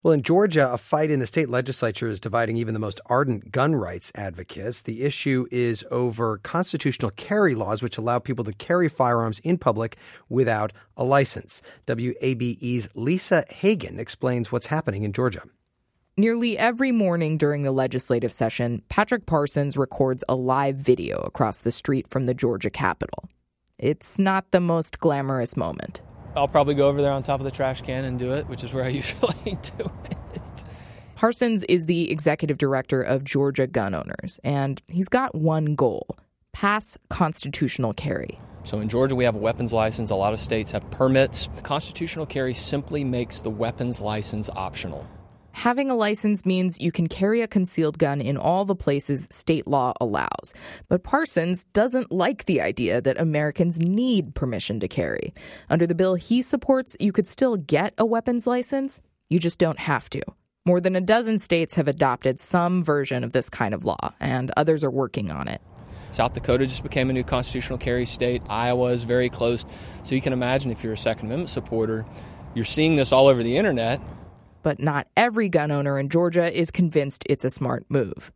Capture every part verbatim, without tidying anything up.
Well, in Georgia, a fight in the state legislature is dividing even the most ardent gun rights advocates. The issue is over constitutional carry laws, which allow people to carry firearms in public without a license. W A B E's Lisa Hagen explains what's happening in Georgia. Nearly every morning during the legislative session, Patrick Parsons records a live video across the street from the Georgia Capitol. It's not the most glamorous moment. I'll probably go over there on top of the trash can and do it, which is where I usually do it. Parsons is the executive director of Georgia Gun Owners, and he's got one goal: pass constitutional carry. So in Georgia, we have a weapons license. A lot of states have permits. Constitutional carry simply makes the weapons license optional. Having a license means you can carry a concealed gun in all the places state law allows. But Parsons doesn't like the idea that Americans need permission to carry. Under the bill he supports, you could still get a weapons license. You just don't have to. More than a dozen states have adopted some version of this kind of law, and others are working on it. South Dakota just became a new constitutional carry state. Iowa is very close. So you can imagine if you're a Second Amendment supporter, you're seeing this all over the internet. But not every gun owner in Georgia is convinced it's a smart move.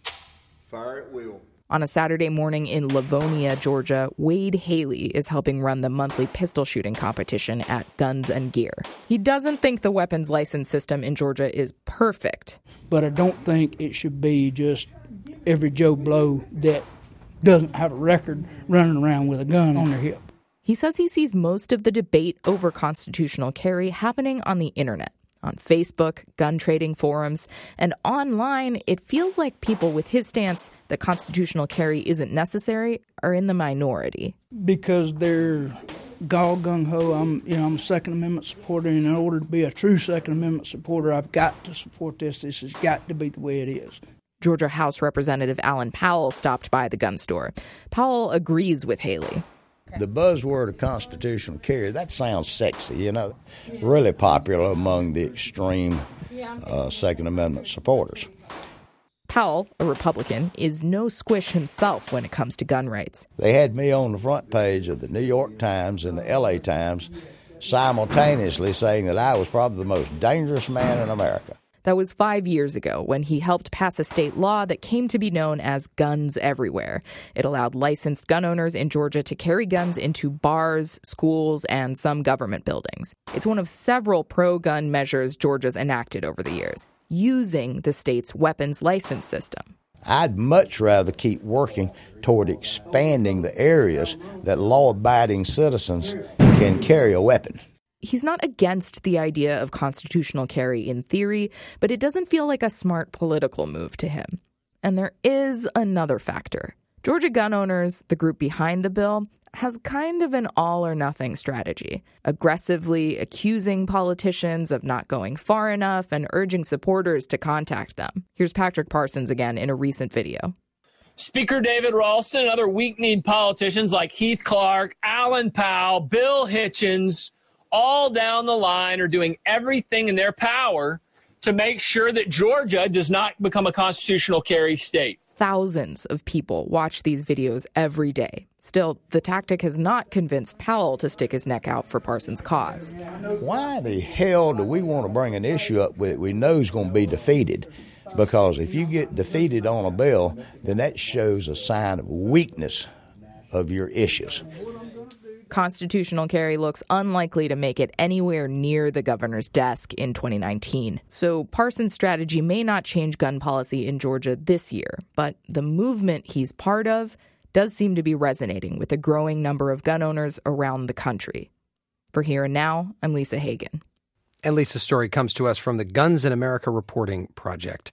Fire at will. On a Saturday morning in Livonia, Georgia, Wade Haley is helping run the monthly pistol shooting competition at Guns and Gear. He doesn't think the weapons license system in Georgia is perfect. But I don't think it should be just every Joe Blow that doesn't have a record running around with a gun on their hip. He says he sees most of the debate over constitutional carry happening on the internet. On Facebook, gun trading forums, and online, it feels like people with his stance that constitutional carry isn't necessary are in the minority. Because they're gall gung-ho. I'm, you know, I'm a Second Amendment supporter, and in order to be a true Second Amendment supporter, I've got to support this. This has got to be the way it is. Georgia House Representative Alan Powell stopped by the gun store. Powell agrees with Haley. The buzzword of constitutional carry, that sounds sexy, you know, really popular among the extreme uh, Second Amendment supporters. Powell, a Republican, is no squish himself when it comes to gun rights. They had me on the front page of the New York Times and the L A Times simultaneously saying that I was probably the most dangerous man in America. That was five years ago when he helped pass a state law that came to be known as Guns Everywhere. It allowed licensed gun owners in Georgia to carry guns into bars, schools, and some government buildings. It's one of several pro-gun measures Georgia's enacted over the years, using the state's weapons license system. I'd much rather keep working toward expanding the areas that law-abiding citizens can carry a weapon. He's not against the idea of constitutional carry in theory, but it doesn't feel like a smart political move to him. And there is another factor. Georgia Gun Owners, the group behind the bill, has kind of an all-or-nothing strategy, aggressively accusing politicians of not going far enough and urging supporters to contact them. Here's Patrick Parsons again in a recent video. Speaker David Ralston and other weak-kneed politicians like Heath Clark, Alan Powell, Bill Hitchens, all down the line are doing everything in their power to make sure that Georgia does not become a constitutional carry state. Thousands of people watch these videos every day. Still, the tactic has not convinced Powell to stick his neck out for Parsons' cause. Why the hell do we want to bring an issue up that we know is going to be defeated? Because if you get defeated on a bill, then that shows a sign of weakness of your issues. Constitutional carry looks unlikely to make it anywhere near the governor's desk in twenty nineteen. So Parsons' strategy may not change gun policy in Georgia this year, but the movement he's part of does seem to be resonating with a growing number of gun owners around the country. For Here and Now, I'm Lisa Hagen. And Lisa's story comes to us from the Guns in America Reporting Project.